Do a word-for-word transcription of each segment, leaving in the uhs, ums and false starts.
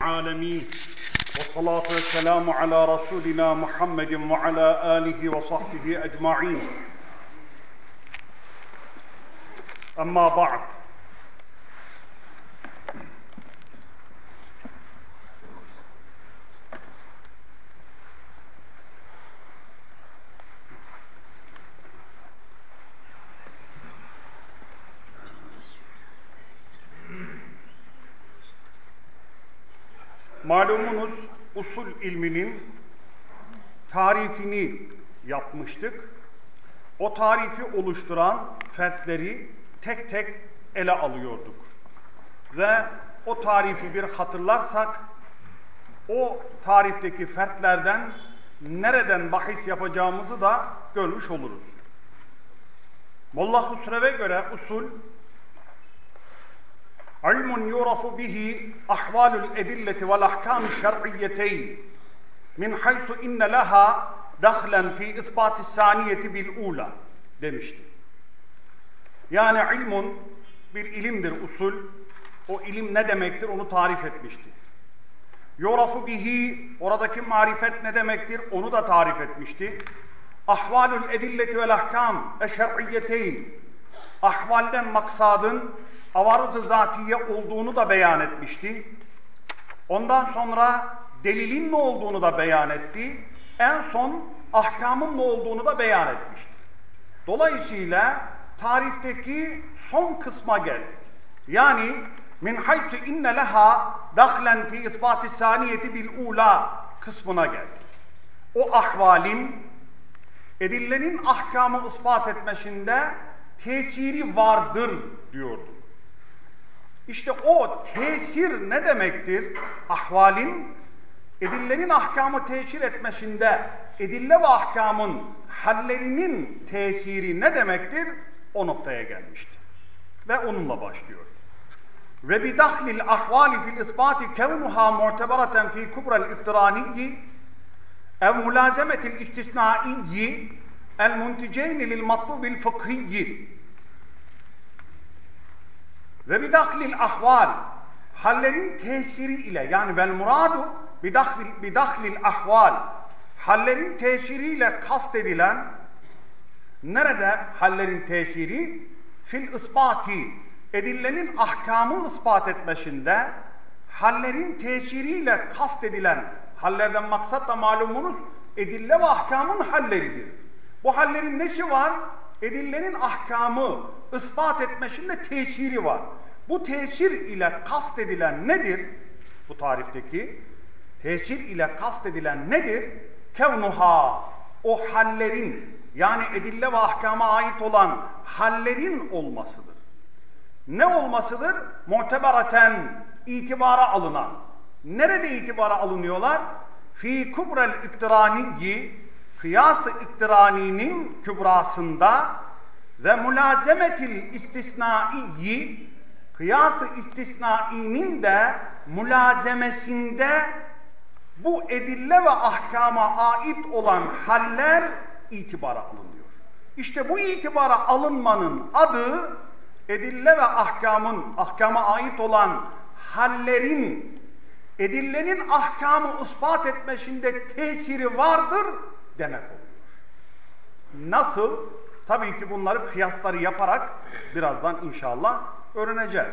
العالمين والصلاة والسلام على رسولنا محمد وعلى آله وصحبه أجمعين أما بعد. Malumunuz usul ilminin tarifini yapmıştık. O tarifi oluşturan fertleri tek tek ele alıyorduk. Ve o tarifi bir hatırlarsak, o tarifteki fertlerden nereden bahis yapacağımızı da görmüş oluruz. Molla Husrev'e göre usul, ilmun yurafu bihi ahvalul edilleti vel ahkâmi şer'iyyeteyn min haysu inne leha dahlen fi isbati saniyeti bil ula demişti. Yani ilmun bir ilimdir usul. O ilim ne demektir onu tarif etmişti. Yurafu bihi, oradaki marifet ne demektir onu da tarif etmişti. Ahvalul edilleti vel ahkam eşer'iyyeteyn, ahvalden maksadın avarız-ı zatiye olduğunu da beyan etmişti. Ondan sonra delilin ne olduğunu da beyan etti. En son ahkamın ne olduğunu da beyan etmişti. Dolayısıyla tarifteki son kısma geldik. Yani min haysu inne leha dahlen fi isbati saniyeti bil ula kısmına geldik. O ahvalin edillenin ahkamı ispat etmesinde tesiri vardır diyorduk. İşte o tesir ne demektir? Ahvalin edillenin ahkamı tesir etmesinde edille ve ahkamın hallerinin tesiri ne demektir? O noktaya gelmişti. Ve onunla başlıyor. Ve bidahlil ahvali fil isbati kevnuha mu'tebereten fi kubra'l iktiraniyyi ev mulazemetil istisnaiyyi el munticeyni lil matlubil fıkhiyyi. Ve bidahlil ahval, hallerin tesiri ile, yani vel muradu bidahlil, bidahlil ahval, hallerin tesiriyle kastedilen, nerede hallerin tesiri? Fil ispati, edillenin ahkamı ispat etmesinde, hallerin tesiriyle kastedilen, hallerden maksat da malumunuz edille ve ahkamın halleridir. Bu hallerin nesi var? Edillenin ahkamı ispat etmesinde tesiri var. Bu tesir ile kastedilen nedir? Bu tarifteki tesir ile kastedilen nedir? Kevnuha, o hallerin, yani edille ve ahkama ait olan hallerin olmasıdır. Ne olmasıdır? Mu'tebereten, itibara alınan. Nerede itibara alınıyorlar? Fi kubrel iktiraniyyi, kıyas-ı iktiraninin kübrasında ve mülazemetil istisnaiyyi, kıyas-ı istisnainin de mülazemesinde bu edille ve ahkama ait olan haller itibara alınıyor. İşte bu itibara alınmanın adı, edille ve ahkamın, ahkama ait olan hallerin, edillenin ahkamı ispat etmesinde tesiri vardır demek oluyor. Nasıl? Tabii ki bunları kıyasları yaparak birazdan inşallah öğreneceğiz.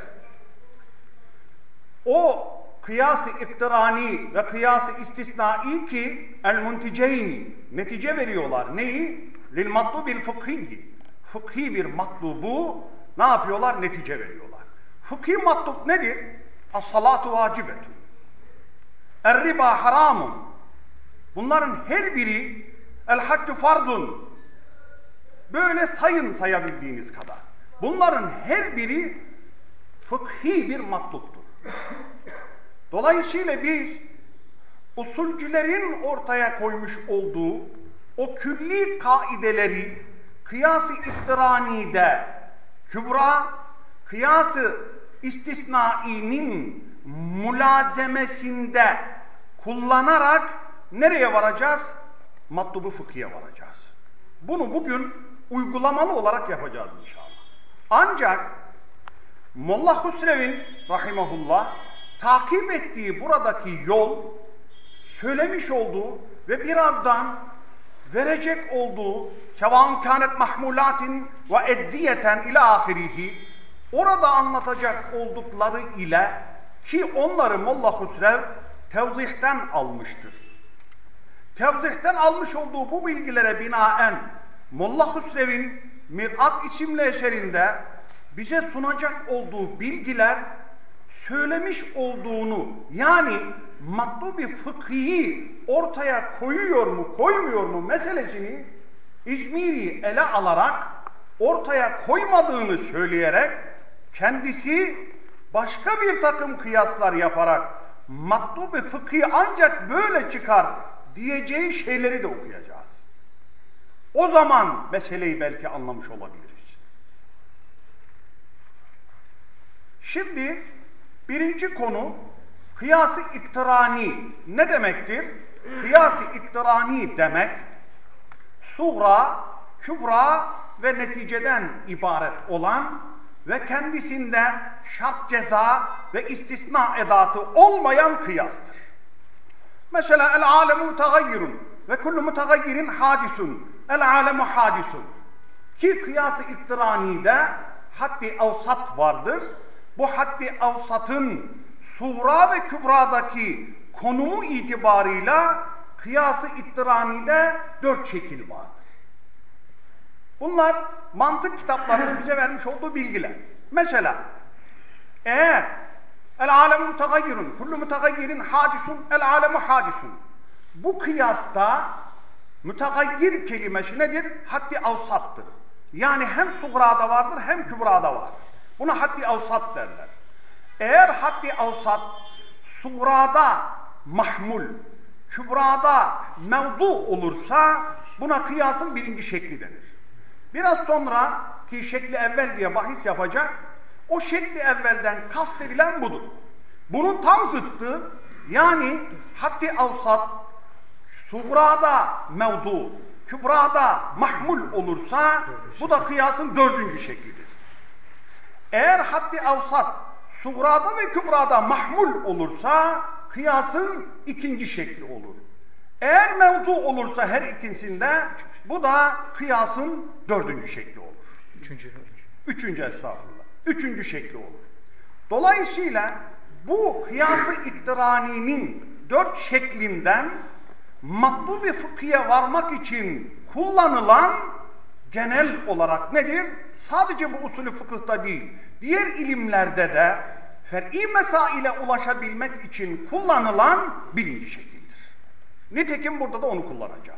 O kıyas-ı iktirani ve kıyas-ı istisnai ki el-munticeyni, netice veriyorlar. Neyi? Lil matlubil fıkhiyyi. Fıkhi bir matlubu ne yapıyorlar? Netice veriyorlar. Fıkhi matlub nedir? As-salatu vacibetun. Er-riba haramun. Bunların her biri el-haccu fardun. Böyle sayın sayabildiğiniz kadar. Bunların her biri fıkhi bir matluptur. Dolayısıyla biz usulcülerin ortaya koymuş olduğu o külli kaideleri kıyas-ı iktiranide kübra, kıyas-ı istisnainin mülazemesinde kullanarak nereye varacağız? Matlubu fıkhiye varacağız. Bunu bugün uygulamalı olarak yapacağız inşallah. Ancak Molla Husrev'in rahimahullah takip ettiği buradaki yol, söylemiş olduğu ve birazdan verecek olduğu sevaun kânet mahmulatin ve edziyeten ila ahirihi, orada anlatacak oldukları ile, ki onları Molla Husrev tevzihten almıştır. Tevzihten almış olduğu bu bilgilere binaen Molla Husrev'in Mir'at isimli eserinde bize sunacak olduğu bilgiler, söylemiş olduğunu, yani matlubi fıkhi ortaya koyuyor mu koymuyor mu meselesini İzmiri ele alarak, ortaya koymadığını söyleyerek, kendisi başka bir takım kıyaslar yaparak matlubi fıkhi ancak böyle çıkar diyeceği şeyleri de okuyacağız. O zaman meseleyi belki anlamış olabiliriz. Şimdi birinci konu kıyas-ı iktirani ne demektir? Kıyas-ı iktirani demek suğra, kübra ve neticeden ibaret olan ve kendisinde şart, ceza ve istisna edatı olmayan kıyastır. Mesela el alemu mutagayyirun ve kullu mutagayyirin hadisun. El alemu hadisun. Ki kıyas-ı iktiranide haddi avsat vardır. Bu haddi avsatın suğra ve kübradaki konumu itibarıyla kıyas-ı iktiranide dört şekil vardır. Bunlar mantık kitaplarının bize vermiş olduğu bilgiler. Mesela eğer el alemu mutagayyirun, kullu mutagayyirin hadisun, el alemu hadisun. Bu kıyasta mütegayyir kelimesi nedir? Haddi avsattır. Yani hem suğrada vardır hem kübrada vardır. Buna haddi avsat derler. Eğer haddi avsat suğrada mahmul, kübrada mevdu olursa buna kıyasın birinci şekli denir. Biraz sonra ki şekli evvel diye bahis yapacak, o şekli evvelden kastedilen budur. Bunun tam zıttı, yani haddi avsat suğrada mevdu, kübrada mahmul olursa bu da kıyasın dördüncü şeklidir. Eğer haddi avsat suğrada ve kübrada mahmul olursa kıyasın ikinci şekli olur. Eğer mevdu olursa her ikisinde bu da kıyasın dördüncü şekli olur. Üçüncü. Üçüncü estağfurullah. Üçüncü şekli olur. Dolayısıyla bu kıyas-ı iktiraninin dört şeklinden matlubi fıkhiye varmak için kullanılan genel olarak nedir? Sadece bu usulü fıkıhta değil, diğer ilimlerde de fer'i mesaile ulaşabilmek için kullanılan birinci şekildir. Nitekim burada da onu kullanacağız.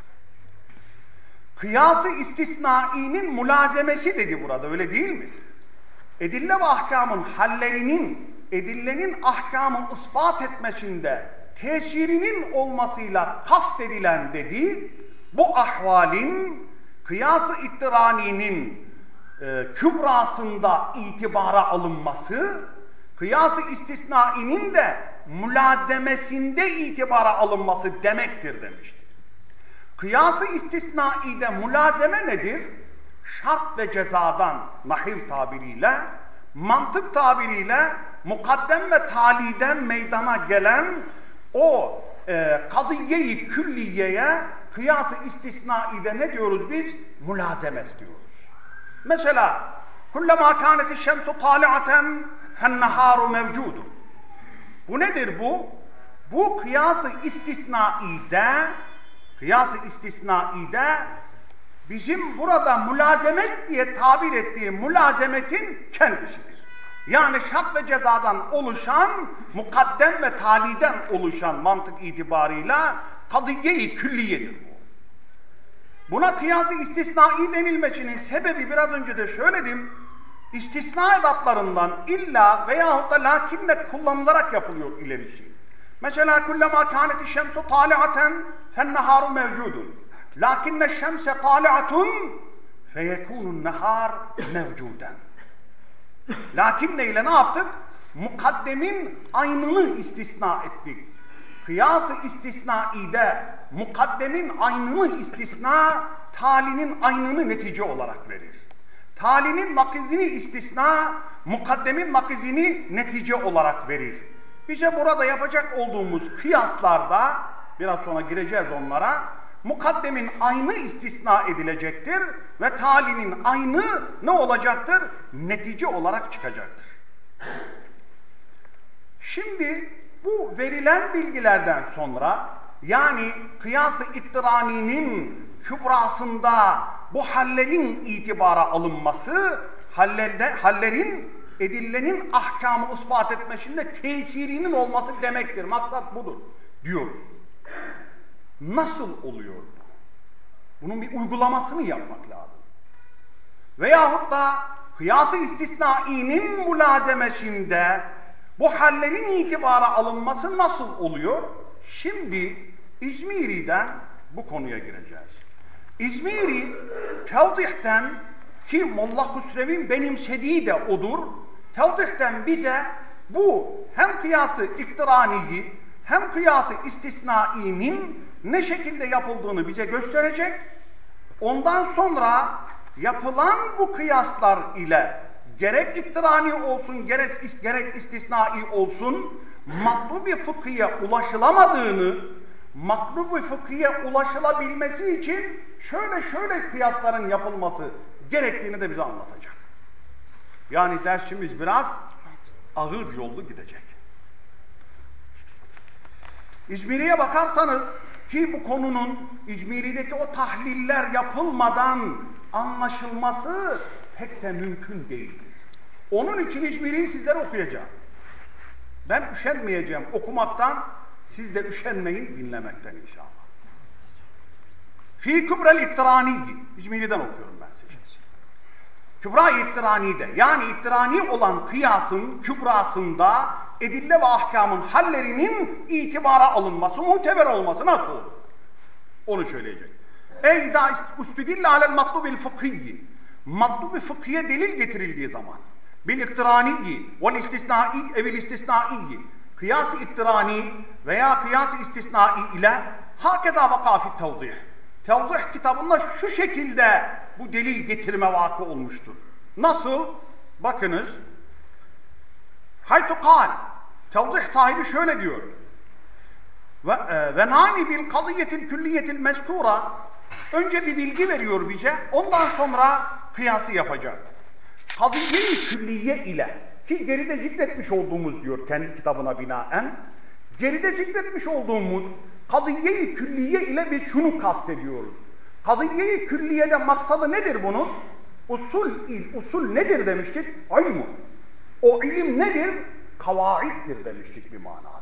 Kıyas-ı istisnai'nin mülazemesi dedi burada, öyle değil mi? Edille ve ahkamın hallerinin, edillenin ahkamı ispat etmesinde tesirinin olmasıyla kastedilen dedi, bu ahvalin kıyas-ı iktiraninin e, kübrasında itibara alınması, kıyas-ı istisnainin de mülazemesinde itibara alınması demektir demiştir. Kıyas-ı istisnaide mülazeme nedir? Şart ve cezadan nahiv tabiriyle, mantık tabiriyle mukaddem ve taliden meydana gelen o e, kadiye-i külliyeye kıyas-ı istisnaide ne diyoruz biz? Mülazemet diyoruz. Mesela kullama kâneti şemsu tâli'aten fennehâru mevcûdur. Bu nedir bu? Bu kıyas-ı istisnaide kıyas-ı istisnaide bizim burada mülazemet diye tabir ettiği mülazemetin kendisidir. Yani şart ve cezadan oluşan, mukaddem ve taliden oluşan mantık itibarıyla kadiye-i külliyedir bu. Buna kıyas-ı istisnai denilmesinin sebebi biraz önce de söyledim. İstisna edatlarından illa veyahut da lakinle kullanılarak yapılıyor ilerisi. Mesela kullama kâneti şemsu tâli'aten fenneharu mevcudun. Lakinne şemse tâli'atun feyekûnun nehar mevcuden. Lakinne ile ne yaptık? Mukaddemin aynını istisna ettik. Kıyas-ı istisnaide mukaddemin aynını istisna, talinin aynını netice olarak verir. Talinin nakizini istisna, mukaddemin nakizini netice olarak verir. bize burada yapacak olduğumuz kıyaslarda, biraz sonra gireceğiz onlara, mukaddemin aynı istisna edilecektir ve talinin aynı ne olacaktır? Netice olarak çıkacaktır. Şimdi bu verilen bilgilerden sonra, yani kıyas-ı ittiraninin kübrasında bu hallerin itibara alınması, hallerde, hallerin edillenin ahkamı ispat etmesinde tesirinin olması demektir. Maksat budur diyoruz. Nasıl oluyor bu? Bunun bir uygulamasını yapmak lazım. Veyahut da kıyas-ı istisnai'nin mülazemesinde bu hallerin itibara alınması nasıl oluyor? Şimdi İzmiri'den bu konuya gireceğiz. İzmiri, tevdihten ki Molla Hüsrev'in benimsediği de odur, tevdihten bize bu hem kıyas-ı iktiraniyi hem kıyas-ı istisnai'nin ne şekilde yapıldığını bize gösterecek. Ondan sonra yapılan bu kıyaslar ile gerek iktirani olsun, gerek, gerek istisnai olsun, matlubi fıkhiye ulaşılamadığını, matlubi fıkhiye ulaşılabilmesi için şöyle şöyle kıyasların yapılması gerektiğini de bize anlatacak. Yani dersimiz biraz ağır yollu gidecek. İzmiri'ye bakarsanız ki bu konunun İzmiri'deki o tahliller yapılmadan anlaşılması pek de mümkün değildir. Onun için İzmiri'yi sizlere okuyacağım. Ben üşenmeyeceğim okumaktan, siz de üşenmeyin dinlemekten inşallah. Fî kübrel ittiraniyi, İzmiri'den okuyorum ben size. Kübra-i ittirani'de, yani ittirani olan kıyasın kübrasında edille ve ahkamın hallerinin itibara alınması, muteber olması nasıl olur? Onu söyleyecek. Eyza üstüdille alel matlubil fıkhiyyi, matlubi fıkhiye delil getirildiği zaman bil iktiraniyi vel istisnai evil istisnaiyi, kıyas-ı iktirani veya kıyas-ı istisnai ile hakeza vakafit tevzih. Tevzih kitabında şu şekilde bu delil getirme vakı olmuştur. Nasıl? Bakınız. Haytu kal. Tevzih sahibi şöyle diyor. Ve ve nani bil kadiyetil külliyetil mezkura. Önce bir bilgi veriyor bize. Ondan sonra kıyası yapacak. Kadiye-i külliye ile, ki geride zikretmiş olduğumuz diyor kendi kitabına binaen, geride zikretmiş olduğumuz kadiye-i külliye ile biz şunu kastediyoruz. Kadiye-i külliyede maksadı nedir bunun? Usul il, usul nedir demiştik? İlmu. O ilim nedir? Kavaittir demiştik bir manası.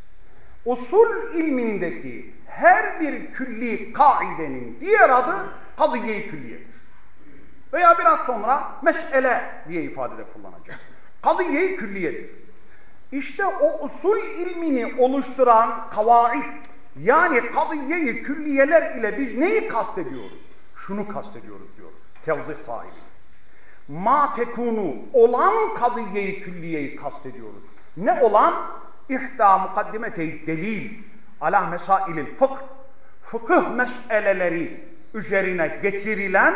Usul ilmindeki her bir külli kaidenin diğer adı kadiye-i külliyedir. Veya biraz sonra meş'ele diye ifadede kullanacak. Kadiye-i külliyedir. İşte o usul ilmini oluşturan kavaid, yani kadiye-i külliyeler ile biz neyi kastediyoruz? Şunu kastediyoruz diyor tevzih sahibi. Ma tekunu, olan kadiye-i külliyeyi kastediyoruz. Ne olan? İhta mukaddimete-i delil ala mesailil fıkh, fıkıh meseleleri üzerine getirilen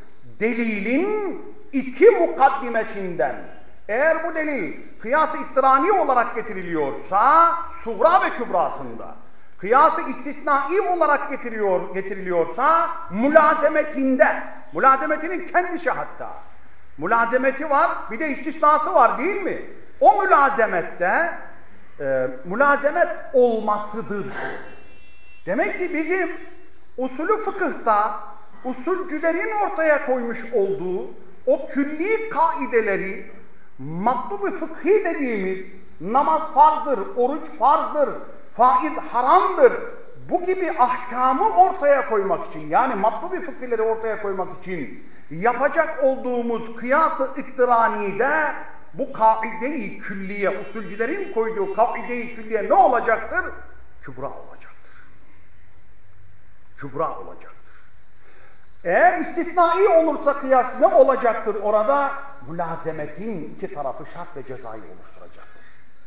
delilin iki mukaddimesinden, eğer bu delil kıyas-ı ittirani olarak getiriliyorsa suğra ve kübrasında, kıyas-ı istisnai olarak getiriliyor, getiriliyorsa mülazemetinde, mülazemetinin kendisi hatta, mülazemeti var, bir de istisnası var değil mi? O mülazemette e, mülazemet olmasıdır. Demek ki bizim usulü fıkıhta usulcülerin ortaya koymuş olduğu o külli kaideleri, matlubu fıkhi dediğimiz namaz farzdır, oruç farzdır, faiz haramdır, bu gibi ahkamı ortaya koymak için, yani matlubu fıkhileri ortaya koymak için yapacak olduğumuz kıyas-ı iktiranide bu kaide-i külliye, usulcülerin koyduğu kaide-i külliye ne olacaktır? Kübra olacaktır. Kübra olacaktır. Eğer istisnai olursa kıyas ne olacaktır orada? Mülazemetin iki tarafı şart ve cezayı oluşturacaktır.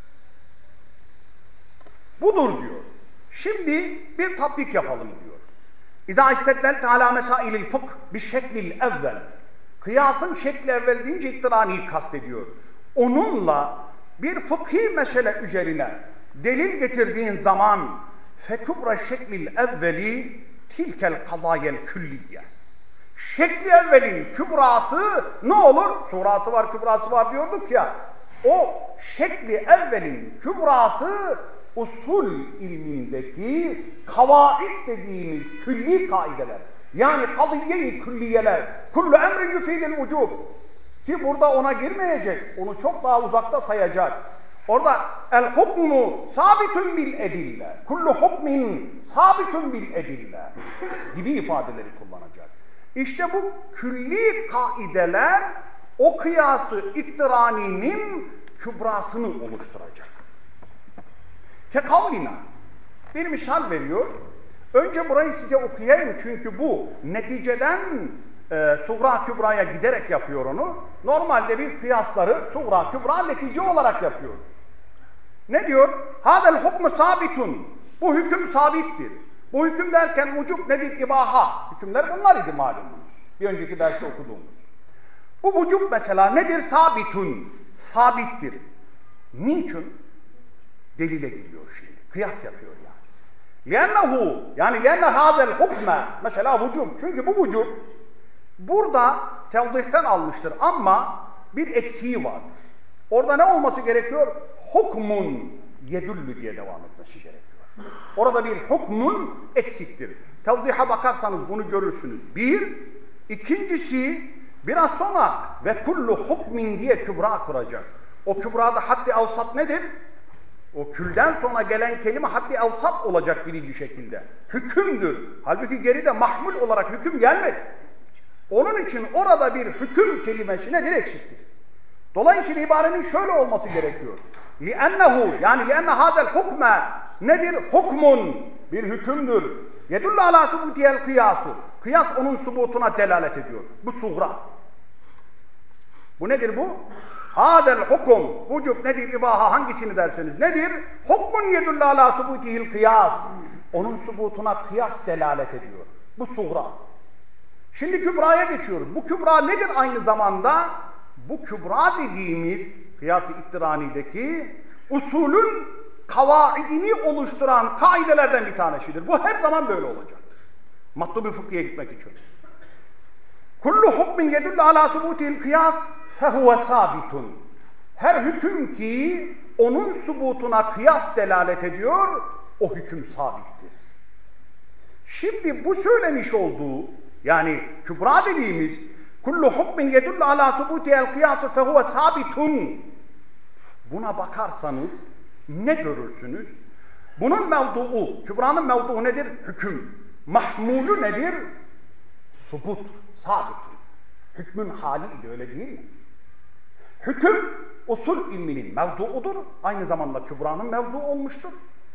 Budur diyor. Şimdi bir tatbik yapalım diyor. İzâ isteddelte alâ mesâilil fıkh bi şeklil evvel. Kıyasın şekli evvel deyince iktiraniyi kastediyor. Onunla bir fıkhi mesele üzerine delil getirdiğin zaman fekubra şeklil evveli tilkel kazayel külliye. Şekli evvelin kübrası ne olur? Surası var, kübrası var diyorduk ya. O şekli evvelin kübrası usul ilmindeki kavaid dediğimiz külli kaideler. Yani kadiye-i külliyeler. Kullu emrin yufidil vücub. Ki burada ona girmeyecek. Onu çok daha uzakta sayacak. Orada el hukmu sabitun bil edille. Kullu hukmin sabitun bil edille gibi ifadeleri kullanacak. İşte bu külli kaideler o kıyası iktiraninin kübrasını oluşturacak. Kekavlina bir misal veriyor. Önce burayı size okuyayım çünkü bu neticeden e, Suğra Kübra'ya giderek yapıyor onu. Normalde biz kıyasları Suğra Kübra netice olarak yapıyoruz. Ne diyor? Hadel hukmu sabitun. Bu hüküm sabittir. Bu hüküm derken vücub nedir? İbaha. Hükümler bunlar idi malumunuz. Bir önceki derste okuduğumuz. Bu vücub mesela nedir? Sabitun. Sabittir. Niçin? Delile giriyor şimdi. Kıyas yapıyor yani. Lennehu yani lenne hadel hukme mesela vücub. Çünkü bu vücub burada tevdihten almıştır ama bir eksiği vardır. Orada ne olması gerekiyor? Hukmun yedüllü diye devam etmesi gerekiyor. Orada bir hukmun eksiktir. Tevdiha bakarsanız bunu görürsünüz. Bir, ikincisi biraz sonra ve kullu hukmin diye kübra kuracak. O kübrada haddi avsat nedir? O külden sonra gelen kelime haddi avsat olacak birinci şekilde. Hükümdür. Halbuki geride mahmul olarak hüküm gelmedi. Onun için orada bir hüküm kelimesi nedir? Eksiktir. Dolayısıyla ibarenin şöyle olması gerekiyor. لِأَنَّهُ yani لِأَنَّ هَذَا الْحُكْمَ nedir? Hukmun bir hükümdür. يَدُلَّ عَلَى سُبُوتِيَ الْقِيَاسُ Kıyas onun subutuna delalet ediyor. Bu suğra. Bu nedir bu? Hadel hukum. Vücub nedir? İbaha hangisini derseniz nedir? Hukmun يَدُلَّ عَلَى سُبُوتِهِ الْقِيَاسِ Onun subutuna kıyas delalet ediyor. Bu suğra. Şimdi kübraya geçiyoruz. Bu kübra nedir aynı zamanda? Bu kübra dediğimiz kıyas-ı iktiranideki usulün kavaidini oluşturan kaidelerden bir tanesidir. Bu her zaman böyle olacaktır. Matlubu fıkhiye gitmek için. Kullu hukmin yedullu ala subutihil kıyas fehuve sabitun. Her hüküm ki onun subutuna kıyas delalet ediyor, o hüküm sabittir. Şimdi bu söylemiş olduğu yani kübra dediğimiz kullu hukmin yedullu ala subutihil kıyas fehuve sabitun. Buna bakarsanız ne görürsünüz? Bunun mevduu, kübranın mevduu nedir? Hüküm. Mahmulu nedir? Subut, sabit. Hükmün haliydi öyle değil mi? Hüküm, usul ilminin mevduudur. Aynı zamanda kübranın mevduu olmuştur.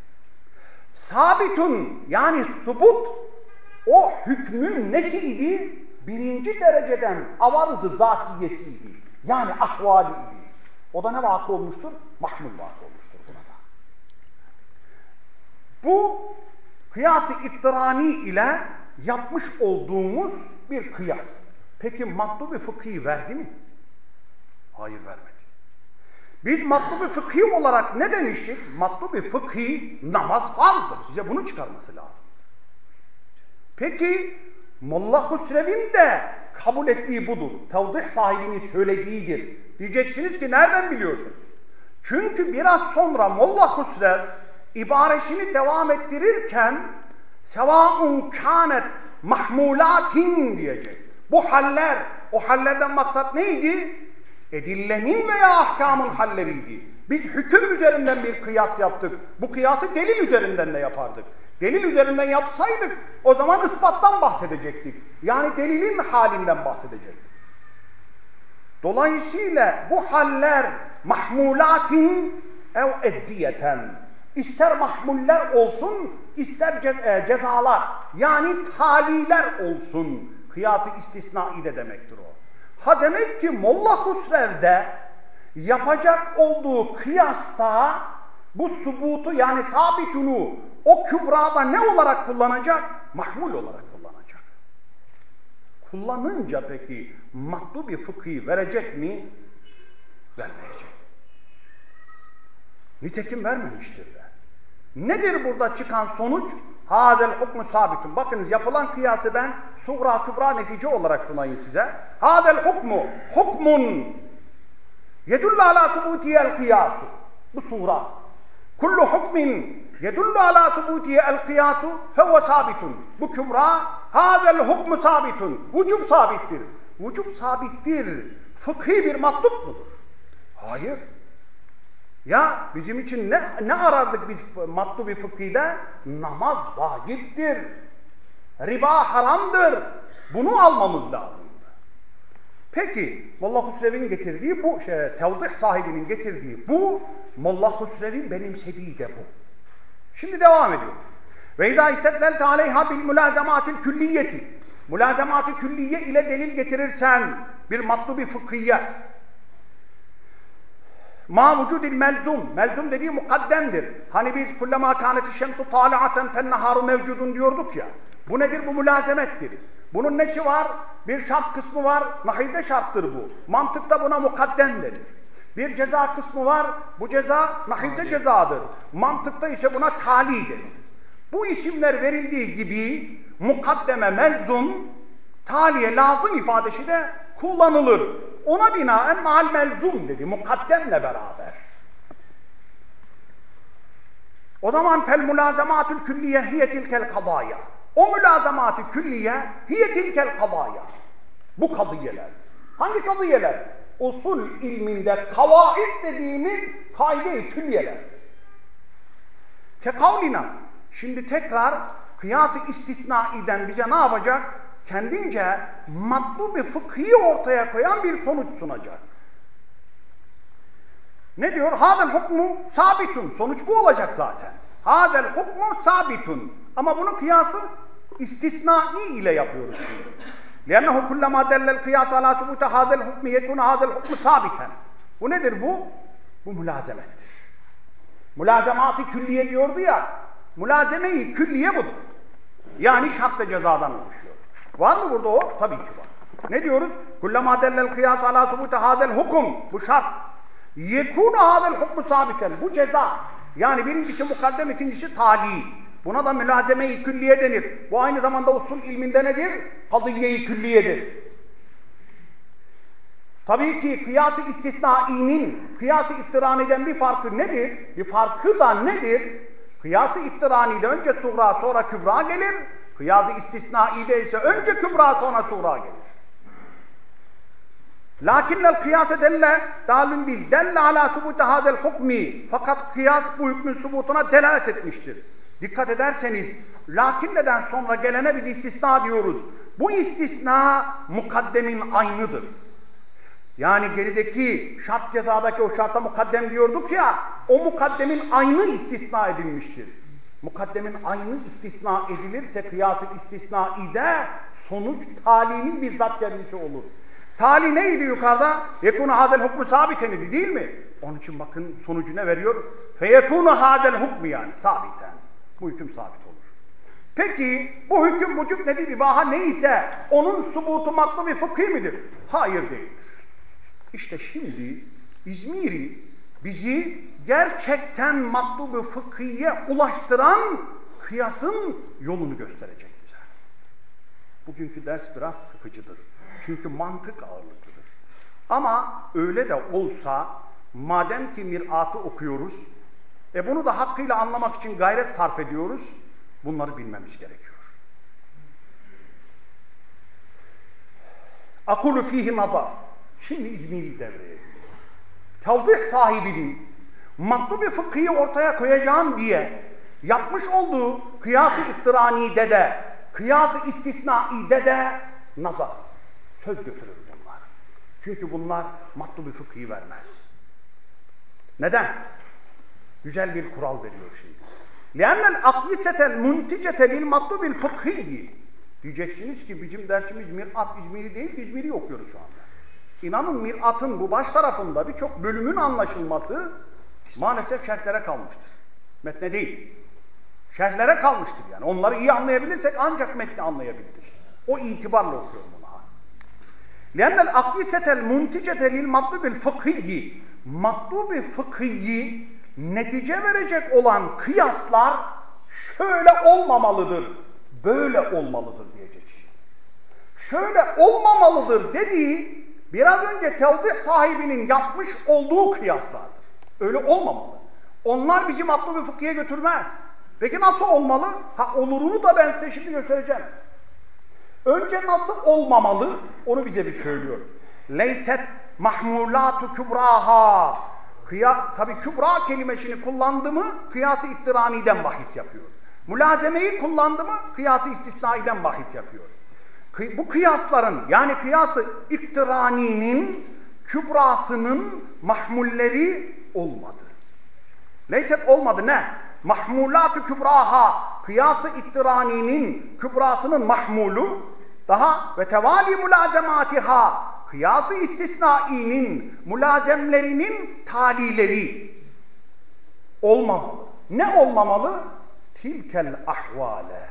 Sabitun yani subut, o hükmün nesiydi? Birinci dereceden avarızı zatiyesiydi. Yani ahvaliydi. O da ne vakı olmuştur? Mahmul vakı olmuştur buna da. Bu kıyas-ı iktirani ile yapmış olduğumuz bir kıyas. Peki matlubu fıkhi verdi mi? Hayır vermedi. Biz matlubu fıkhi olarak ne demiştik? Matlubu fıkhi namaz vardır. Size bunu çıkarması lazım. Peki Molla Hüsrev'in de kabul ettiği budur. Tevdih sahibinin söylediğidir. Diyeceksiniz ki nereden biliyorsun? Çünkü biraz sonra Molla Hüsrev ibaresini devam ettirirken sevâ'un kânet mahmûlâtin diyecek. Bu haller, o hallerden maksat neydi? Edillenin veya ahkamın halleriydi. Biz hüküm üzerinden bir kıyas yaptık. Bu kıyası delil üzerinden de yapardık. Delil üzerinden yapsaydık o zaman ispattan bahsedecektik. Yani delilin halinden bahsedecektik. Dolayısıyla bu haller mahmulatin ev edziyeten. İster mahmuller olsun, ister ce e, cezalar, yani taliler olsun. Kıyası istisnai de demektir o. Ha demek ki Molla Hüsrev'de yapacak olduğu kıyasta bu subutu yani sabitunu o kübrada ne olarak kullanacak? Mahmul olarak kullanacak. Kullanınca peki matlubi fıkhi verecek mi? Vermeyecek. Nitekim vermemiştir de. Nedir burada çıkan sonuç? Hâzel hukmu sabitun. Bakınız yapılan kıyası ben suğra kübra netice olarak sunayım size. Hâzel hukmu hukmun yedullu ala subutiyel kıyasu. Bu suğra. Kullu hukmin yedullu ala subutiyel kıyasu fevve sabitun. Bu kübra hâzel hukmu sabitun. Vücub sabittir. Vücub sabittir. Fıkhi bir matlub mudur? Hayır. Ya bizim için ne, ne arardık biz matlubi fıkhide? Namaz vaciptir. Riba haramdır. Bunu almamız lazımdı. Peki Molla Husrev'in getirdiği bu, şey, tevdih sahibinin getirdiği bu, Molla Husrev'in benimsediği de bu. Şimdi devam ediyor. Ve izâ istedlelte aleyhâ bil mülâzemâtil külliyeti. Mülâzemâtil külliye ile delil getirirsen bir matlubi fıkhiye. Ma vücudil melzum. Melzum dediği mukaddemdir. Hani biz kullema kâneti şemsu tâli'aten fennehâru mevcudun diyorduk ya. Bu nedir? Bu mülazemettir. Bunun neçi var? Bir şart kısmı var. Nahilde şarttır bu. Mantıkta buna mukaddem denir. Bir ceza kısmı var. Bu ceza nahilde cezadır. Mantıkta ise buna tali denir. Bu isimler verildiği gibi mukaddeme melzum, taliye lazım ifadesi de kullanılır. Ona binaen maal melzum dedi. Mukaddemle beraber. O zaman fel mülazematül külliye hiyetilkel kadaya. O mülazemat-ı külliye hiyetilkel kadaya. Bu kadiyeler. Hangi kadiyeler? Usul ilminde kavaid dediğimiz kaide-i külliyeler. Kekavlina. Şimdi tekrar kıyas-ı istisnaiden bize ne yapacak? Kendince matlubi fıkhi ortaya koyan bir sonuç sunacak. Ne diyor? Hâzel hukmu sabitun. Sonuç bu olacak zaten. Hâzel hukmu sabitun. Ama bunu kıyası istisnai ile yapıyoruz şimdi. لِأَنَّهُ كُلَّمَا دَلَّ الْقِيَاسَ عَلَى سُبُوتَ هَذَا الْحُكْمِ يَكُونَ هَذَا الْحُكْمُ ثَابِتًا. Bu nedir bu? Bu mülazemettir. Mülazemat-ı külliye diyordu ya, mülazeme-i külliye budur. Yani şart ve cezadan oluşuyor. Var mı burada o? Tabii ki var. Ne diyoruz? كُلَّمَا دَلَّ الْقِيَاسَ عَلَى سُبُوتَ هَذَا الْحُكْمُ. Bu şart. يَكُونَ هَذَا الْحُكْمُ ثَابِتًا. Bu ceza. Yani birincisi mukaddem, ikincisi tali. Buna da mülazeme-i külliye denir. Bu aynı zamanda usul ilminde nedir? Kadiye-i külliyedir. Tabii ki kıyas-ı istisnainin kıyas-ı ittiraniden bir farkı nedir? Bir farkı da nedir? Kıyas-ı ittiranide önce suğra sonra kübra gelir. Kıyas-ı istisnaide ise önce kübra sonra suğra gelir. Lakinnel kıyas-ı delle dalun bil delle ala subuti hadel hukmi. Fakat kıyas bu hükmün subutuna delalet etmiştir. Dikkat ederseniz, lakin neden sonra gelene biz istisna diyoruz. Bu istisna mukaddemin aynıdır. Yani gerideki şart cezadaki o şarta mukaddem diyorduk ya, o mukaddemin aynı istisna edilmiştir. Mukaddemin aynı istisna edilirse kıyas-ı istisnaide sonuç talinin bizzat gelişi olur. Tali neydi yukarıda? Yekûne hâzel hukmu sabiten idi değil mi? Onun için bakın sonucu ne veriyor? Feyekûne hâzel hukmu yani sabiten. Bu hüküm sabit olur. Peki bu hüküm vücub nedir? İbaha neyse onun subutu matlubi fıkhi midir? Hayır değildir. İşte şimdi İzmiri bizi gerçekten matlubi fıkhiye ulaştıran kıyasın yolunu gösterecek bize. Bugünkü ders biraz sıkıcıdır. Çünkü mantık ağırlıklıdır. Ama öyle de olsa madem ki mir'atı okuyoruz, e bunu da hakkıyla anlamak için gayret sarf ediyoruz. Bunları bilmemiz gerekiyor. Akulu fihi nazar. Şimdi İzmiri devreye giriyor. Tevdih sahibinin matlubi fıkhiyi ortaya koyacağım diye yapmış olduğu kıyas-ı ittiranide de, kıyas-ı istisnaide de nazar. Söz götürür bunlar. Çünkü bunlar matlubi fıkhiyi vermez. Neden? Güzel bir kural veriyor şimdi. لِأَنَّ الْاَقْيِسَةَ الْمُنْتِجَةَ لِلْمَطْلُبِ الْفِقْهِيِّ. Diyeceksiniz ki bizim dersimiz Mir'at İzmiri değil, İzmiri okuyoruz şu anda. İnanın Mir'at'ın bu baş tarafında birçok bölümün anlaşılması maalesef şerhlere kalmıştır. Metne değil. Şerhlere kalmıştır yani. Onları iyi anlayabilirsek ancak metni anlayabiliriz. O itibarla okuyorum bunu. لِأَنَّ الْاَقْيِسَةَ الْمُنْتِجَةَ لِلْمَطْلُبِ الْفِقْهِيِّ. Matlubi fıkhiyi netice verecek olan kıyaslar şöyle olmamalıdır, böyle olmalıdır diyecek şimdi. Şöyle olmamalıdır dediği biraz önce tevdih sahibinin yapmış olduğu kıyaslardır. Öyle olmamalı. Onlar bizi matlu bir fıkhiye götürmez. Peki nasıl olmalı? Ha olurunu da ben size şimdi göstereceğim. Önce nasıl olmamalı? Onu bize bir söylüyor. Leyset mahmulatu kübraha. Kıya, tabi kübra kelimesini kullandı mı kıyası ittiraniden bahis yapıyor. Mülazemeyi kullandı mı kıyası istisnaiden bahis yapıyor. Kı, bu kıyasların yani kıyası iktiraninin kübrasının mahmulleri olmadı. Leyset olmadı ne? Mahmulat-ı kübraha, kıyas-ı iktiraninin kübrasının mahmulu, daha ve tevali mülazematiha, kıyas-ı istisnainin mülazemlerinin talileri olmamalı. Ne olmamalı? Tilkel ahvale.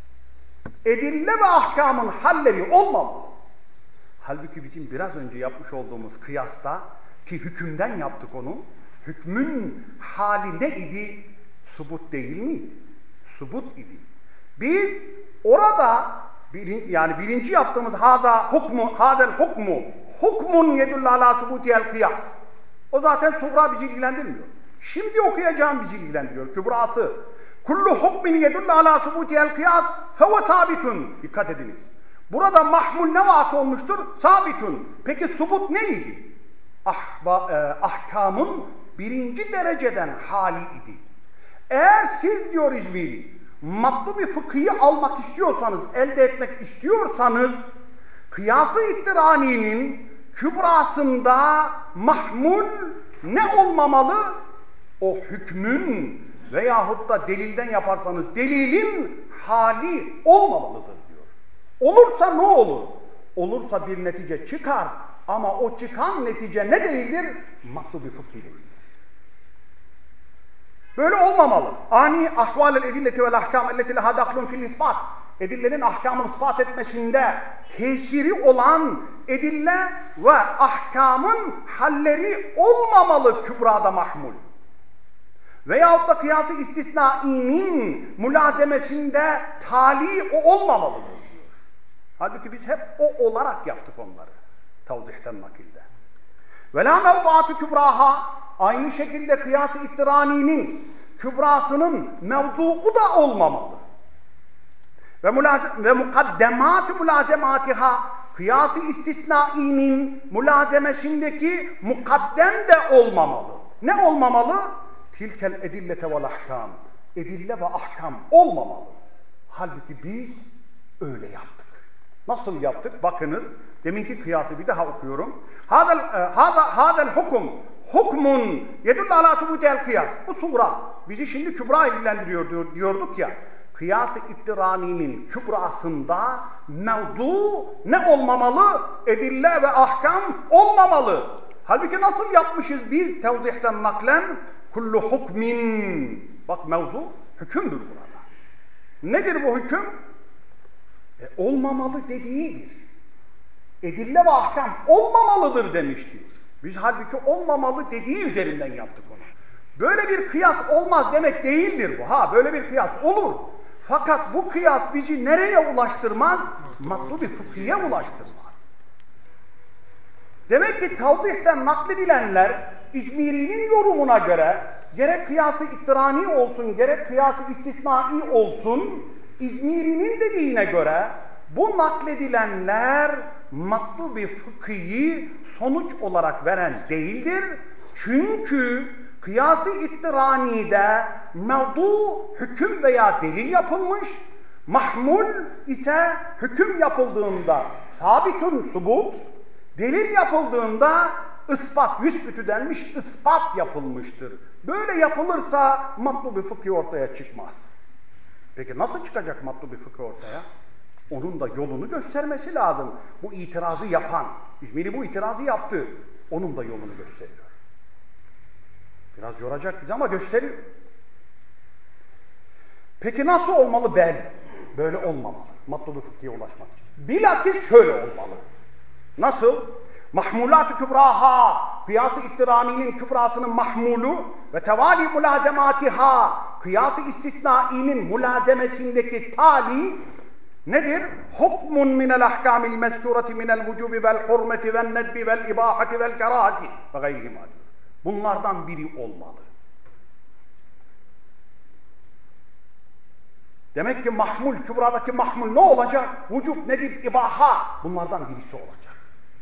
Edille ve ahkamın halleri olmamalı. Halbuki bizim biraz önce yapmış olduğumuz kıyasta, ki hükümden yaptık onu, hükmün hali ne idi? Subut değil miydi? Subut idi. Biz orada bir, yani birinci yaptığımız hada hukmu, hadel hukmu, hukmun yedullu ala subutiyel kıyas. O zaten sugra bizi ilgilendirmiyor. Şimdi okuyacağım bizi ilgilendiriyor. Kübrası. Kullu hukmin yedullu ala subutiyel kıyas feve sabitun. Dikkat ediniz. Burada mahmul ne vakı olmuştur? Sabitun. Peki subut neydi? Ahba, e, ahkamın birinci dereceden hali idi. Eğer siz diyor İzmiri, matlu bir fıkhiyi almak istiyorsanız, elde etmek istiyorsanız, kıyas-ı iktiraninin kübrasında mahmul ne olmamalı? O hükmün veyahut da delilden yaparsanız delilin hali olmamalıdır diyor. Olursa ne olur? Olursa bir netice çıkar ama o çıkan netice ne değildir? Matlu bir fıkhi değildir. Böyle olmamalı. Ani ahvalel edilleti vel ahkam elleti leha dahlun fil ispat. Edillenin ahkamını ispat etmesinde tesiri olan edille ve ahkamın halleri olmamalı kübrada mahmul. Veyahut da kıyası istisnainin mülazemesinde tali o olmamalıdır diyor. Halbuki biz hep o olarak yaptık onları. Tavdihten nakilde. Vela mevduatü kübraha, aynı şekilde kıyas-ı iktiraninin kübrasının mevduu da olmamalı. Ve, ve mukaddemat-ı mülazematiha, kıyas-ı istisnainin mülazemesindeki mukaddem de olmamalı. Ne olmamalı? Tilkel edillete vel ahkam. Edille ve ahkam olmamalı. Halbuki biz öyle yaptık. Nasıl yaptık? Bakınız, deminki kıyası bir daha okuyorum. Hadel, hada, hadel hukum, hukmun yedullu ala subutiyel kıyas. Bu sura bizi şimdi kübra ilgilendiriyor diyor, diyorduk ya. Kıyas-ı iktiraninin kübrasında mevdu ne olmamalı? Edille ve ahkam olmamalı. Halbuki nasıl yapmışız biz tevdihten naklen? Kullu hukmin. Bak mevzu hükümdür burada. Nedir bu hüküm? E, olmamalı dediğidir. Edille ve ahkam olmamalıdır demişti. Biz halbuki olmamalı dediği üzerinden yaptık onu. Böyle bir kıyas olmaz demek değildir bu. Ha böyle bir kıyas olur. Fakat bu kıyas bizi nereye ulaştırmaz? Matlu bir fıkhiye ulaştırmaz. Demek ki tavdihten nakledilenler İzmiri'nin yorumuna göre gerek kıyası iktirani olsun, gerek kıyası istisnai olsun, İzmiri'nin dediğine göre bu nakledilenler matlu bir fıkhiyi sonuç olarak veren değildir. Çünkü kıyas-ı iktiranide mevdu hüküm veya delil yapılmış, mahmul ise hüküm yapıldığında sabitun subut, delil yapıldığında ispat, yüsbütü denmiş, ispat yapılmıştır. Böyle yapılırsa matlu bir fıkhi ortaya çıkmaz. Peki nasıl çıkacak matlu bir fıkhi ortaya? Onun da yolunu göstermesi lazım. Bu itirazı yapan, İzmiri bu itirazı yaptı. Onun da yolunu gösteriyor. Biraz yoracak bizi ama gösteriyor. Peki nasıl olmalı ben? Böyle olmamalı. Matlu bir fıkhiye ulaşmak için. Bilakis şöyle olmalı. Nasıl? Mahmulat-ı kübraha, kıyas-ı ittiraninin kübrasının mahmulu ve tevali mulazematiha, kıyas-ı istisnainin mulazemesindeki tali nedir? Hukmun minel ahkamil mezkureti minel vücubi vel hurmeti vel nedbi vel ibahati vel kerahati ve gayrihim. Bunlardan biri olmalı. Demek ki mahmul, kübradaki mahmul ne olacak? Vücub, nedib, ibaha. Bunlardan birisi olacak.